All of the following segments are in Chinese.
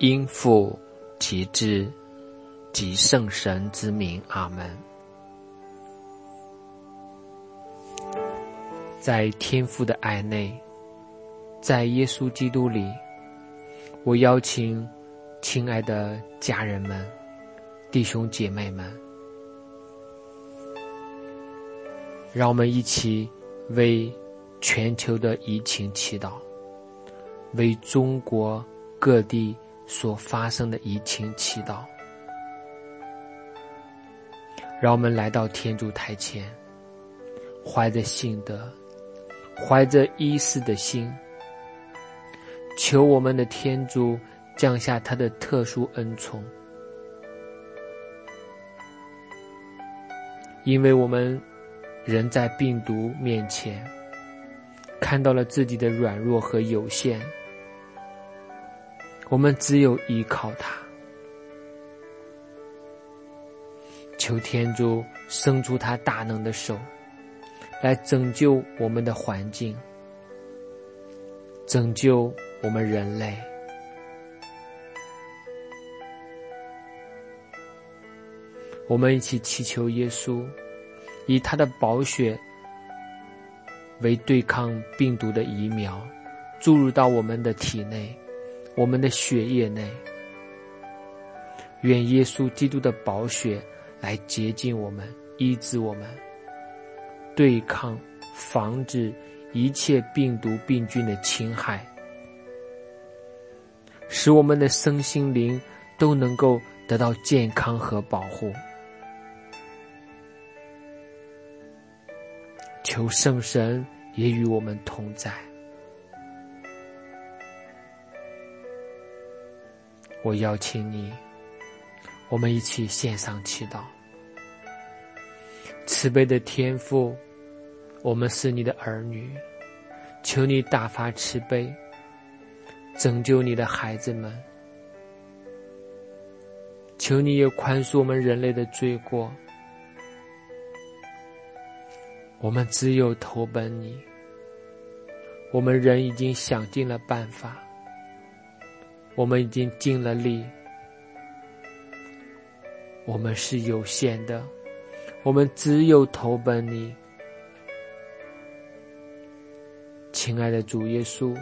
因父及子及圣神之名，阿们。在天父的爱内，在耶稣基督里，我邀请亲爱的家人们、弟兄姐妹们，让我们一起为全球的疫情祈祷，为中国各地所发生的疫情祈祷。让我们来到天主台前，怀着信德，怀着依恃的心，求我们的天主降下他的特殊恩宠。因为我们人在病毒面前看到了自己的软弱和有限，我们只有依靠他。求天主伸出他大能的手，来拯救我们的环境，拯救我们人类。我们一起祈求耶稣，以他的宝血为对抗病毒的疫苗，注入到我们的体内，我们的血液内。愿耶稣基督的宝血来洁净我们，医治我们，对抗防止一切病毒病菌的侵害，使我们的身心灵都能够得到健康和保护。求圣神也与我们同在。我邀请你，我们一起献上祈祷。慈悲的天父，我们是你的儿女，求你大发慈悲，拯救你的孩子们。求你也宽恕我们人类的罪过。我们只有投奔你，我们人已经想尽了办法，我们已经尽了力，我们是有限的，我们只有投奔你。亲爱的主耶稣，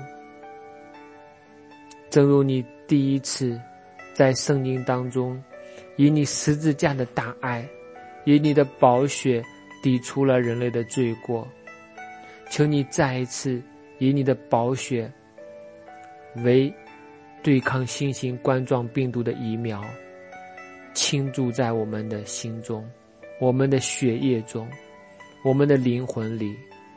正如你第一次在圣经当中以你十字架的大爱，以你的宝血抵除了人类的罪过，求你再一次以你的宝血为对抗新型冠状病毒的疫苗，倾注在我们的心中，我们的血液中，我们的灵魂里。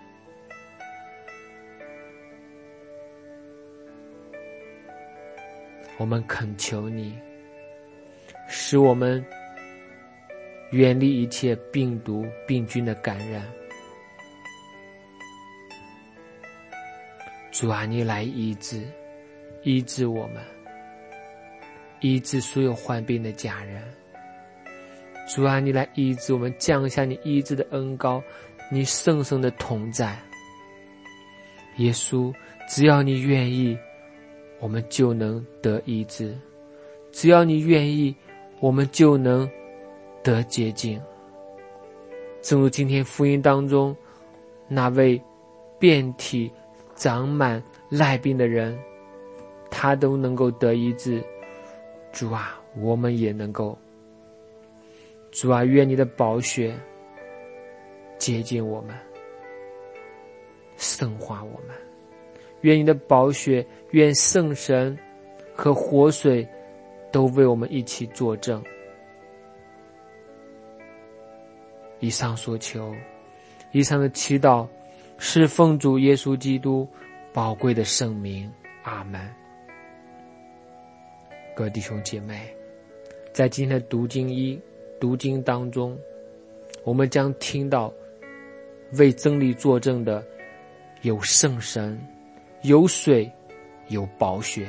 我们恳求你，使我们远离一切病毒病菌的感染。主啊，你来医治我们，医治所有患病的家人。主啊，你来医治我们，降下你医治的恩膏，你圣神的同在。耶稣，只要你愿意，我们就能得医治，只要你愿意，我们就能得洁净。正如今天福音当中那位遍体长满癩病的人，他都能够得医治。主啊，我们也能够。主啊，愿你的宝血洁净我们，圣化我们。愿你的宝血，愿圣神和活水都为我们一起作证。以上所求，以上的祈祷是奉主耶稣基督宝贵的圣名，阿们。各位弟兄姐妹，在今天的读经当中，我们将听到为真理作证的有圣神，有水，有宝血。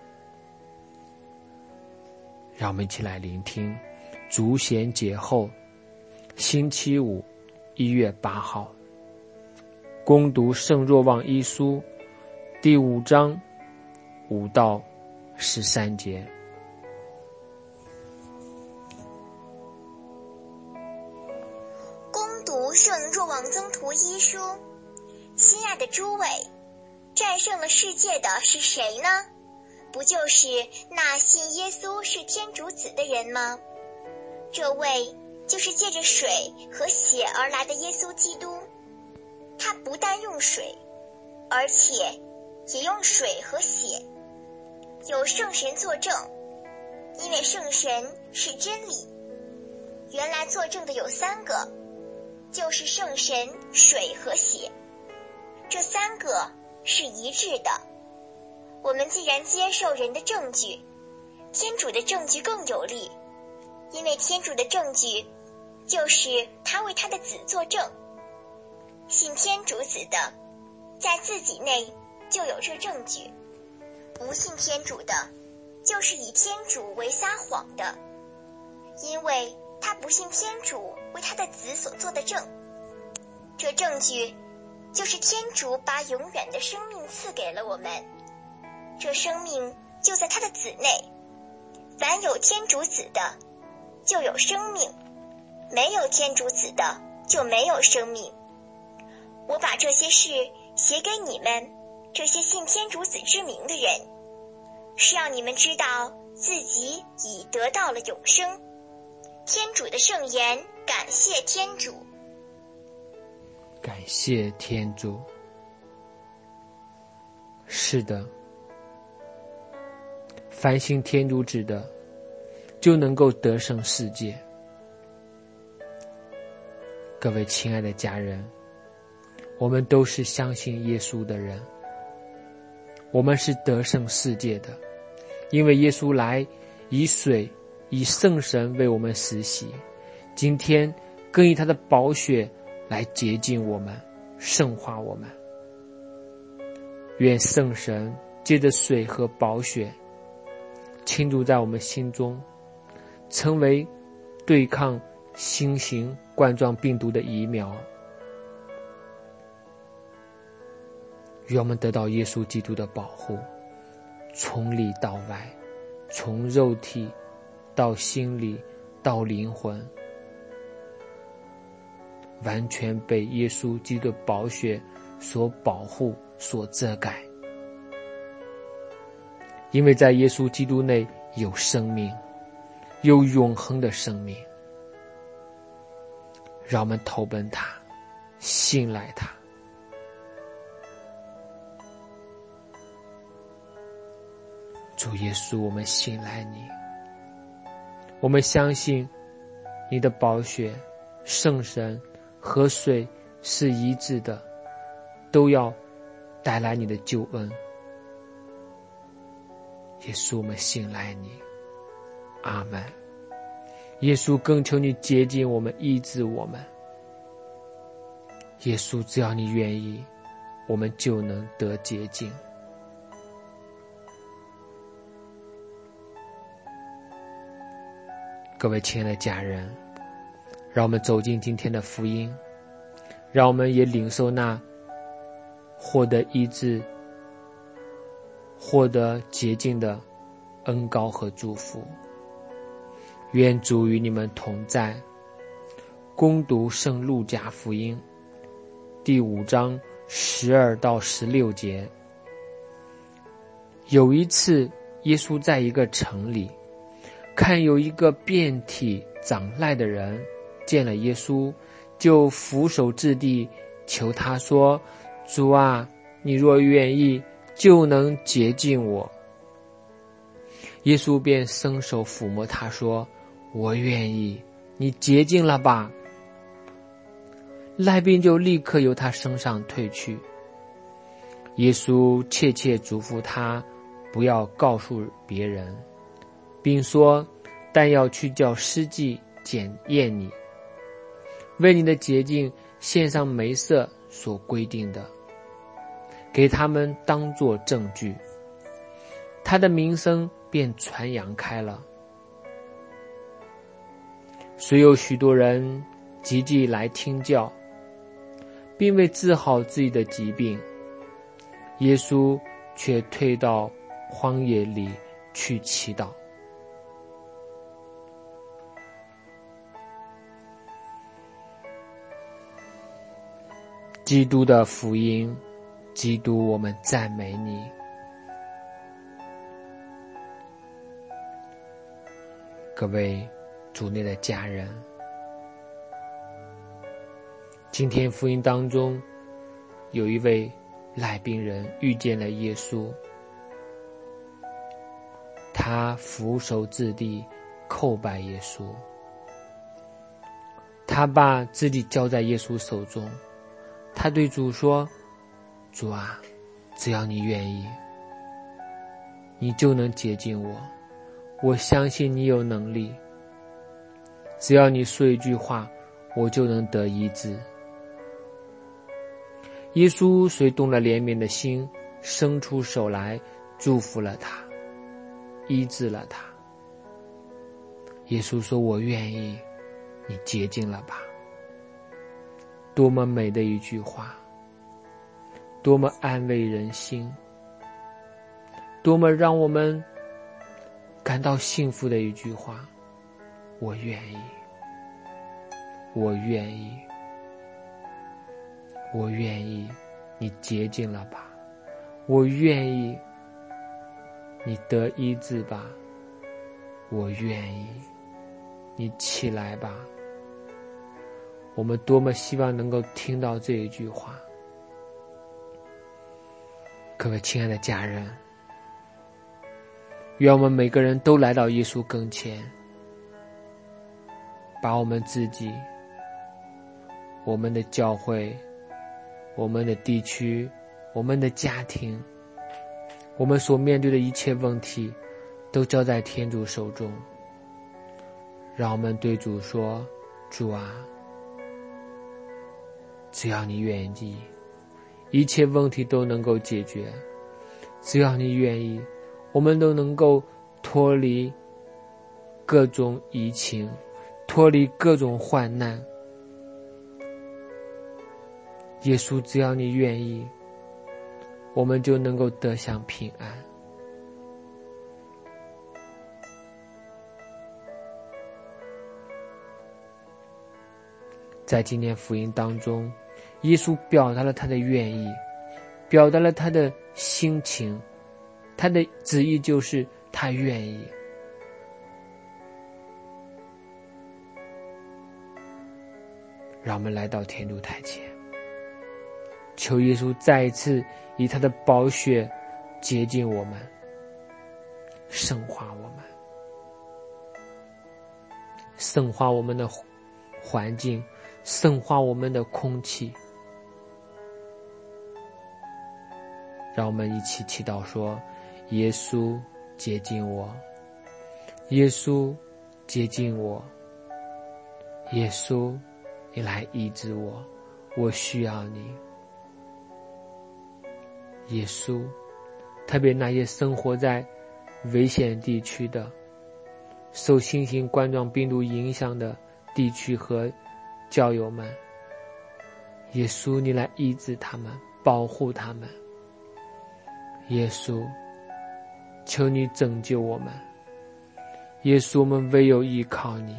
让我们一起来聆听主显节后星期五1月8号攻读圣若望一书第5章5到13节。 战胜了世界的是谁呢？不就是那信耶稣是天主子的人吗？这位就是借着水和血而来的耶稣基督。他不但用水，而且也用水和血。有圣神作证，因为圣神是真理。原来作证的有3个，就是圣神、水和血。这3个是一致的。我们既然接受人的证据，天主的证据更有力，因为天主的证据就是他为他的子作证。信天主子的，在自己内就有这证据；不信天主的，就是以天主为撒谎的，因为他不信天主为他的子所做的证。这证据就是天主把永远的生命赐给了我们，这生命就在他的子内。凡有天主子的，就有生命；没有天主子的，就没有生命。我把这些事写给你们，这些信天主子之名的人，是让你们知道自己已得到了永生。天主的圣言，感谢天主。 感谢天主。是的，凡信天主子的，就能够得胜世界。各位亲爱的家人，我们都是相信耶稣的人，我们是得胜世界的，因为耶稣来以水以圣神为我们施洗，今天更以他的宝血来洁净我们，圣化我们。愿圣神借着水和宝血倾注在我们心中，成为对抗新型冠状病毒的疫苗。愿我们得到耶稣基督的保护，从里到外，从肉体到心理到灵魂，完全被耶稣基督的宝血所保护所遮盖。因为在耶稣基督内有生命，有永恒的生命。让我们投奔他，信赖他。主耶稣，我们信赖你，我们相信你的宝血、圣神和水是一致的，都要带来你的救恩。耶稣，我们信赖你。阿们。耶稣，更求你洁净我们，医治我们。耶稣，只要你愿意，我们就能得洁净。各位亲爱的家人，让我们走进今天的福音，让我们也领受那获得医治、获得洁净的恩膏和祝福。愿主与你们同在。恭读圣路加福音第5章12到16节。有一次，耶稣在一个城里，看有一个遍体长癞的人，见了耶稣，就俯首至地，求他说：主啊，你若愿意，就能洁净我。耶稣便伸手抚摸他说：我愿意，你洁净了吧。癩病就立刻由他身上退去。耶稣切切嘱咐他不要告诉别人，并说：但要去叫司祭检验你，为你的洁净献上梅瑟所规定的，给他们当作证据。他的名声便传扬开了。虽有许多人集集来听教，并未治好自己的疾病，耶稣却退到荒野里去祈祷。基督的福音。 基督，我们赞美你。各位主内的家人，今天福音当中有一位赖病人遇见了耶稣，他俯首至地叩拜耶稣，他把自己交在耶稣手中，他对主说，主啊，只要你愿意，你就能洁净我，我相信你有能力，只要你说一句话，我就能得医治。耶稣遂动了怜悯的心，伸出手来祝福了他，医治了他。耶稣说，我愿意，你洁净了吧。多么美的一句话，多么安慰人心，多么让我们感到幸福的一句话，我愿意，我愿意，我愿意，你洁净了吧，我愿意，你得医治吧，我愿意，你起来吧。我们多么希望能够听到这一句话。各位亲爱的家人，愿我们每个人都来到耶稣跟前，把我们自己、我们的教会、我们的地区、我们的家庭、我们所面对的一切问题都交在天主手中。让我们对主说，主啊，只要你愿意，一切问题都能够解决，只要你愿意，我们都能够脱离各种疫情，脱离各种患难。耶稣，只要你愿意，我们就能够得享平安。在今天福音当中，耶稣表达了他的愿意，表达了他的心情，他的旨意就是他愿意。让我们来到天主台前，求耶稣再一次以他的宝血洁净我们，圣化我们，圣化我们的环境，圣化我们的空气。让我们一起祈祷说，耶稣洁净我，耶稣洁净我，耶稣你来医治我，我需要你。耶稣，特别那些生活在危险地区的，受新型冠状病毒影响的地区和教友们，耶稣你来医治他们，保护他们。耶稣，求你拯救我们，耶稣，我们唯有依靠你。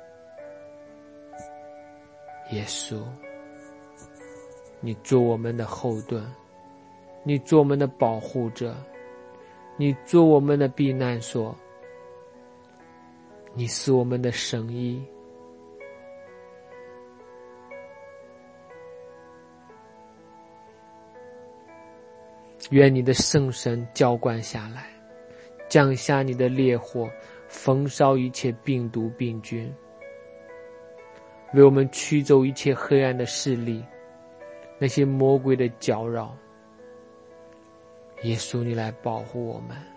耶稣，你做我们的后盾，你做我们的保护者，你做我们的避难所，你是我们的神医。愿你的圣神浇灌下来，降下你的烈火，焚烧一切病毒病菌，为我们驱走一切黑暗的势力，那些魔鬼的搅扰。耶稣，你来保护我们。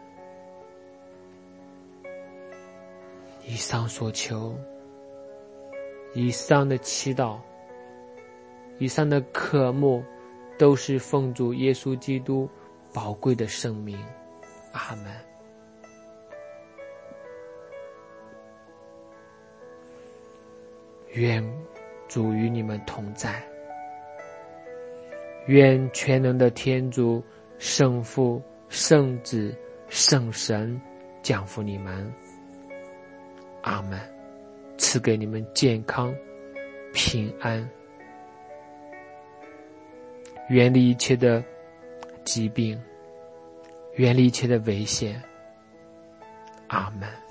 以上所求，以上的祈祷，以上的渴慕，都是奉主耶稣基督宝贵的圣名。阿们。愿主与你们同在，愿全能的天主圣父、圣子、圣神降福你们。阿们。赐给你们健康平安，远离一切的疾病，远离一切的危险。阿们。